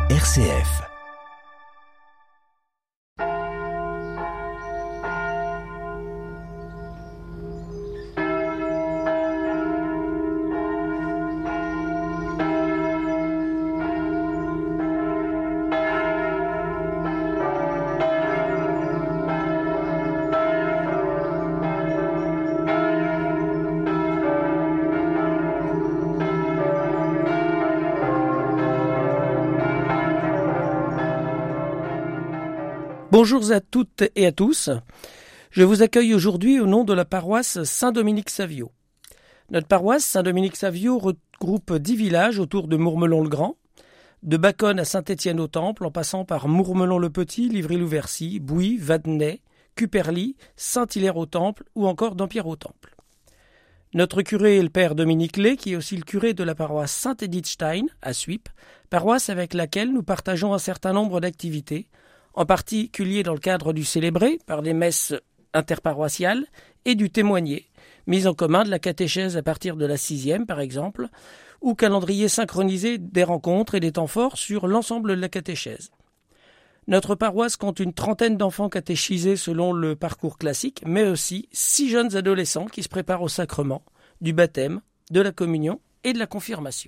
RCF. Bonjour à toutes et à tous. Je vous accueille aujourd'hui au nom de la paroisse Saint-Dominique-Savio. Notre paroisse Saint-Dominique-Savio regroupe 10 villages autour de Mourmelon-le-Grand, de Baconne à Saint-Étienne-au-Temple, en passant par Mourmelon-le-Petit, Livry-Louversy, Bouy, Vadenay, Cuperly, Saint-Hilaire-au-Temple ou encore Dampierre-au-Temple. Notre curé est le père Dominique Lay, qui est aussi le curé de la paroisse Saint-Edith-Stein à Suippes, paroisse avec laquelle nous partageons un certain nombre d'activités, en particulier dans le cadre du célébré par des messes interparoissiales et du témoigné, mise en commun de la catéchèse à partir de la 6e par exemple, ou calendrier synchronisé des rencontres et des temps forts sur l'ensemble de la catéchèse. Notre paroisse compte une trentaine d'enfants catéchisés selon le parcours classique, mais aussi 6 jeunes adolescents qui se préparent au sacrement, du baptême, de la communion et de la confirmation.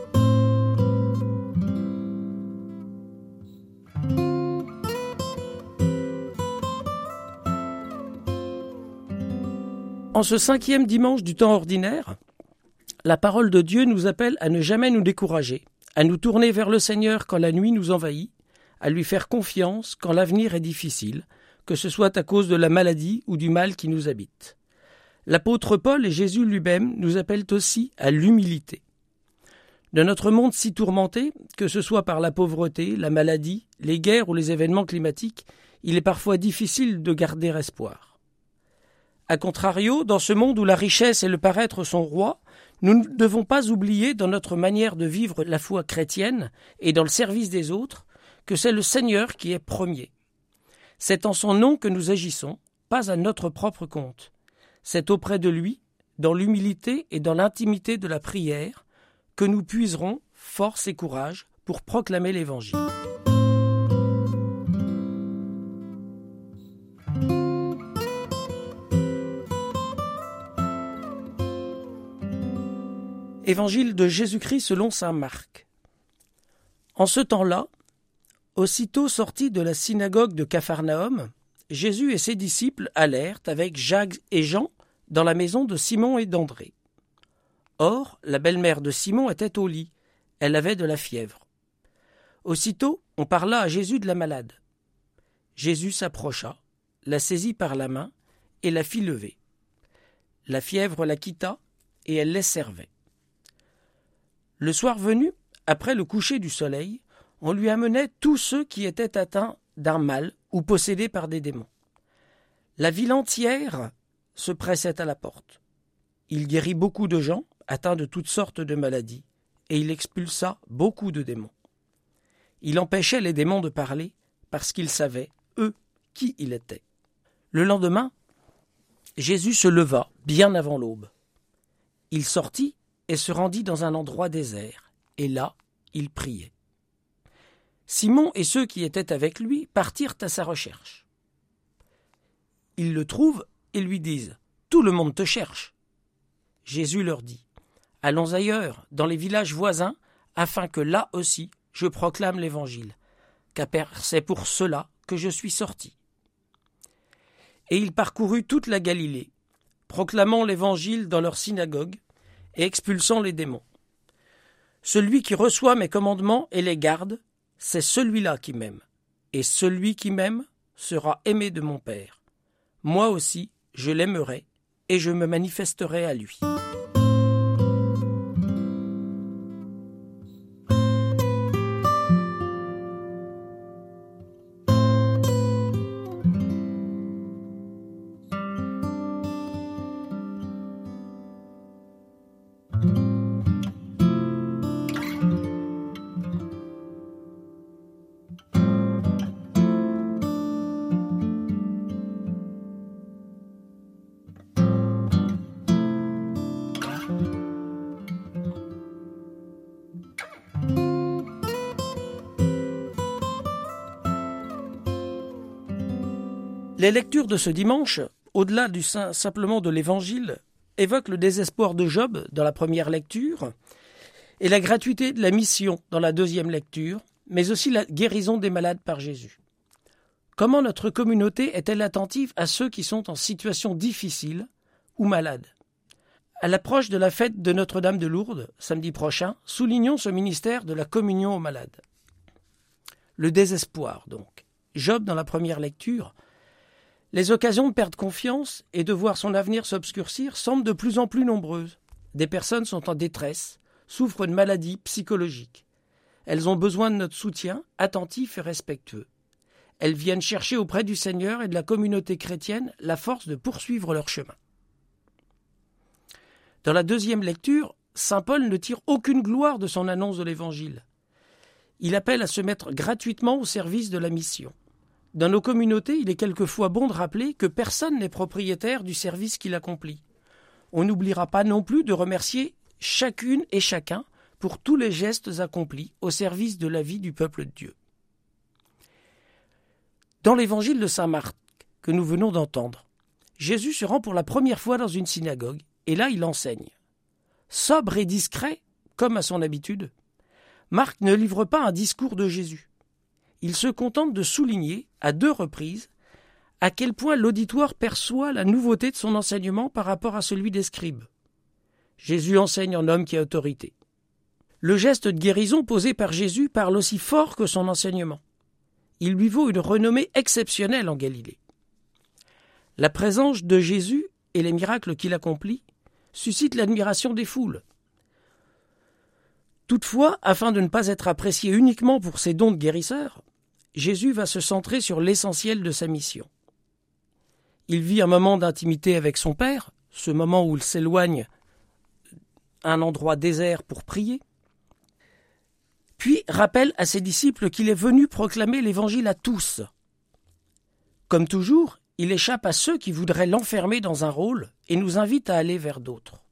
En ce 5e dimanche du temps ordinaire, la parole de Dieu nous appelle à ne jamais nous décourager, à nous tourner vers le Seigneur quand la nuit nous envahit, à lui faire confiance quand l'avenir est difficile, que ce soit à cause de la maladie ou du mal qui nous habite. L'apôtre Paul et Jésus lui-même nous appellent aussi à l'humilité. De notre monde si tourmenté, que ce soit par la pauvreté, la maladie, les guerres ou les événements climatiques, il est parfois difficile de garder espoir. A contrario, dans ce monde où la richesse et le paraître sont rois, nous ne devons pas oublier dans notre manière de vivre la foi chrétienne et dans le service des autres que c'est le Seigneur qui est premier. C'est en son nom que nous agissons, pas à notre propre compte. C'est auprès de lui, dans l'humilité et dans l'intimité de la prière, que nous puiserons force et courage pour proclamer l'Évangile. Évangile de Jésus-Christ selon saint Marc. En ce temps-là, aussitôt sortis de la synagogue de Capharnaüm, Jésus et ses disciples allèrent avec Jacques et Jean dans la maison de Simon et d'André. Or, la belle-mère de Simon était au lit, elle avait de la fièvre. Aussitôt, on parla à Jésus de la malade. Jésus s'approcha, la saisit par la main et la fit lever. La fièvre la quitta et elle les servait. Le soir venu, après le coucher du soleil, on lui amenait tous ceux qui étaient atteints d'un mal ou possédés par des démons. La ville entière se pressait à la porte. Il guérit beaucoup de gens atteints de toutes sortes de maladies, et il expulsa beaucoup de démons. Il empêchait les démons de parler parce qu'ils savaient, eux, qui il était. Le lendemain, Jésus se leva bien avant l'aube. Il sortit et se rendit dans un endroit désert, et là, il priait. Simon et ceux qui étaient avec lui partirent à sa recherche. Ils le trouvent et lui disent « Tout le monde te cherche !» Jésus leur dit « Allons ailleurs, dans les villages voisins, afin que là aussi je proclame l'Évangile, car c'est pour cela que je suis sorti. » Et il parcourut toute la Galilée, proclamant l'Évangile dans leurs synagogues, et expulsant les démons. Celui qui reçoit mes commandements et les garde, c'est celui-là qui m'aime. Et celui qui m'aime sera aimé de mon Père. Moi aussi, je l'aimerai et je me manifesterai à lui. Les lectures de ce dimanche, au-delà du simplement de l'Évangile, évoquent le désespoir de Job dans la première lecture et la gratuité de la mission dans la deuxième lecture, mais aussi la guérison des malades par Jésus. Comment notre communauté est-elle attentive à ceux qui sont en situation difficile ou malades ? À l'approche de la fête de Notre-Dame de Lourdes, samedi prochain, soulignons ce ministère de la communion aux malades. Le désespoir, donc. Job, dans la première lecture, les occasions de perdre confiance et de voir son avenir s'obscurcir semblent de plus en plus nombreuses. Des personnes sont en détresse, souffrent de maladies psychologiques. Elles ont besoin de notre soutien, attentif et respectueux. Elles viennent chercher auprès du Seigneur et de la communauté chrétienne la force de poursuivre leur chemin. Dans la deuxième lecture, saint Paul ne tire aucune gloire de son annonce de l'Évangile. Il appelle à se mettre gratuitement au service de la mission. Dans nos communautés, il est quelquefois bon de rappeler que personne n'est propriétaire du service qu'il accomplit. On n'oubliera pas non plus de remercier chacune et chacun pour tous les gestes accomplis au service de la vie du peuple de Dieu. Dans l'évangile de saint Marc, que nous venons d'entendre, Jésus se rend pour la première fois dans une synagogue, et là il enseigne. Sobre et discret, comme à son habitude, Marc ne livre pas un discours de Jésus. Il se contente de souligner, à 2 reprises, à quel point l'auditoire perçoit la nouveauté de son enseignement par rapport à celui des scribes. Jésus enseigne en homme qui a autorité. Le geste de guérison posé par Jésus parle aussi fort que son enseignement. Il lui vaut une renommée exceptionnelle en Galilée. La présence de Jésus et les miracles qu'il accomplit suscitent l'admiration des foules. Toutefois, afin de ne pas être apprécié uniquement pour ses dons de guérisseur, Jésus va se centrer sur l'essentiel de sa mission. Il vit un moment d'intimité avec son Père, ce moment où il s'éloigne à un endroit désert pour prier, puis rappelle à ses disciples qu'il est venu proclamer l'Évangile à tous. Comme toujours, il échappe à ceux qui voudraient l'enfermer dans un rôle et nous invite à aller vers d'autres.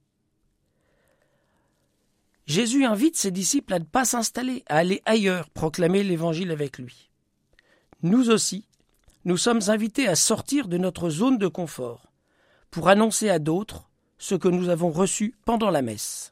Jésus invite ses disciples à ne pas s'installer, à aller ailleurs, proclamer l'Évangile avec lui. Nous aussi, nous sommes invités à sortir de notre zone de confort pour annoncer à d'autres ce que nous avons reçu pendant la messe.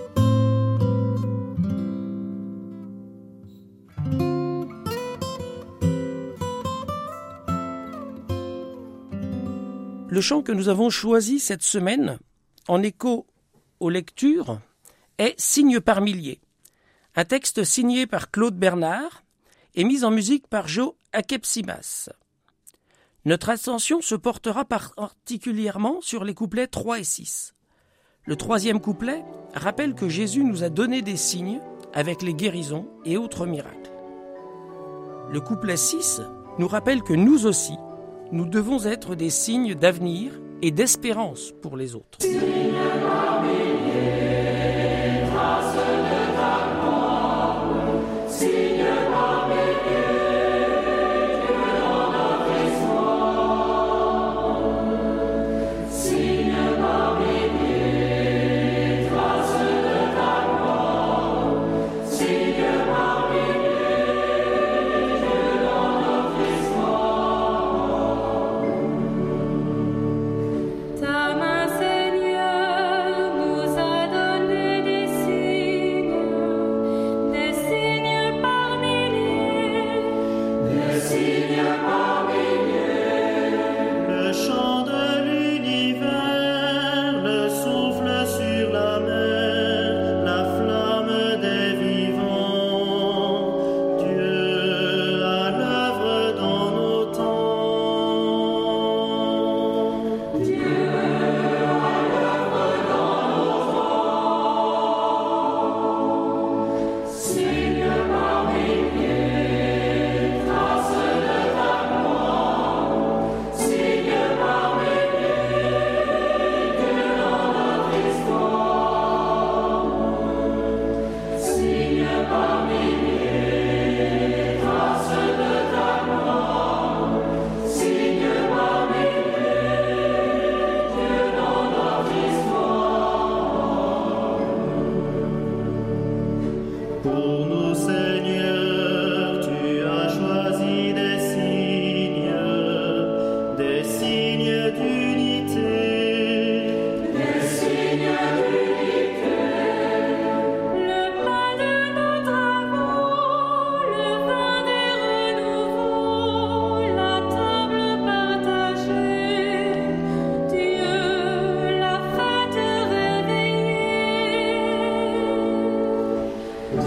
Le chant que nous avons choisi cette semaine, en écho aux lectures, est « Signe par milliers », un texte signé par Claude Bernard et mis en musique par Joe Akepsimas. Notre attention se portera particulièrement sur les couplets 3 et 6. Le 3e couplet rappelle que Jésus nous a donné des signes avec les guérisons et autres miracles. Le couplet 6 nous rappelle que nous aussi, nous devons être des signes d'avenir et d'espérance pour les autres. Ta main, Seigneur.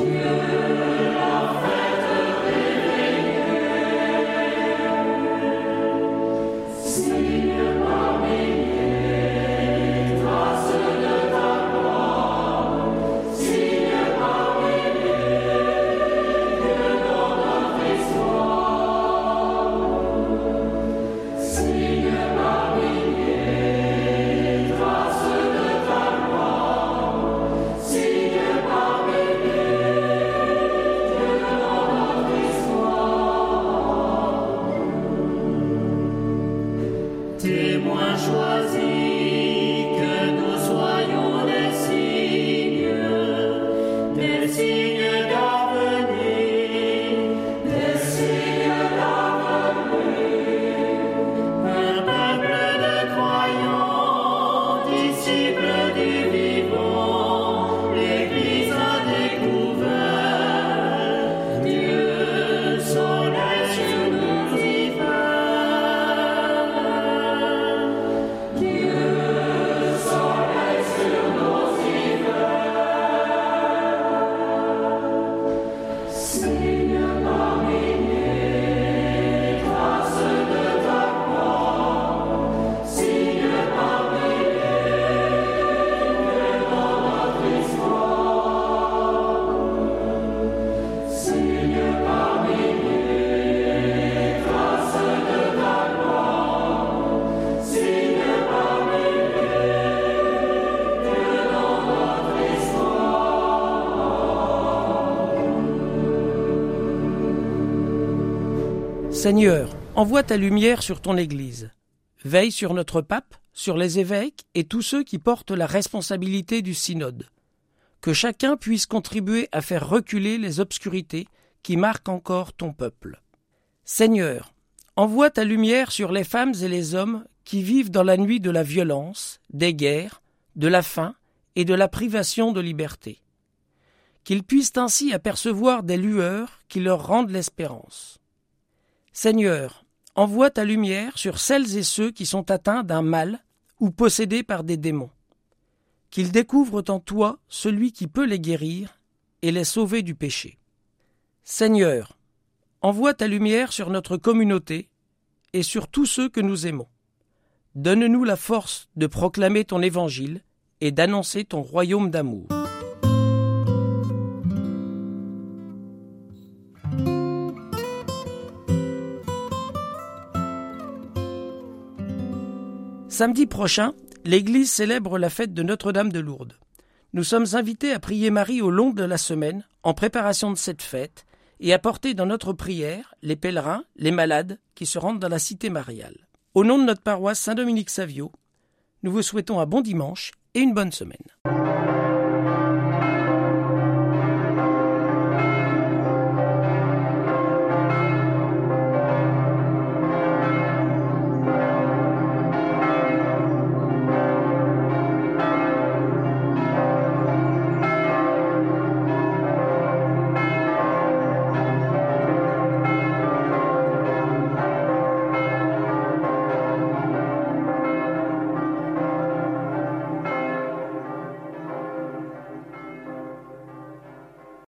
Témoins choisis, que nous soyons des signes d'avenir, un peuple de croyants, disciples du vivant, l'Église a découvert Dieu, soleil sur nos hivers. Dieu, soleil sur nos hivers. Signe par milliers, trace de ta gloire. Signe par milliers, que dans notre histoire. Signe par milliers, trace de ta gloire. Signe par milliers, que dans notre histoire. Seigneur, envoie ta lumière sur ton Église. Veille sur notre pape, sur les évêques et tous ceux qui portent la responsabilité du synode. Que chacun puisse contribuer à faire reculer les obscurités qui marquent encore ton peuple. Seigneur, envoie ta lumière sur les femmes et les hommes qui vivent dans la nuit de la violence, des guerres, de la faim et de la privation de liberté. Qu'ils puissent ainsi apercevoir des lueurs qui leur rendent l'espérance. Seigneur, envoie ta lumière sur celles et ceux qui sont atteints d'un mal ou possédés par des démons. Qu'ils découvrent en toi celui qui peut les guérir et les sauver du péché. Seigneur, envoie ta lumière sur notre communauté et sur tous ceux que nous aimons. Donne-nous la force de proclamer ton évangile et d'annoncer ton royaume d'amour. Samedi prochain, l'Église célèbre la fête de Notre-Dame de Lourdes. Nous sommes invités à prier Marie au long de la semaine, en préparation de cette fête, et à porter dans notre prière les pèlerins, les malades qui se rendent dans la cité mariale. Au nom de notre paroisse Saint-Dominique-Savio, nous vous souhaitons un bon dimanche et une bonne semaine.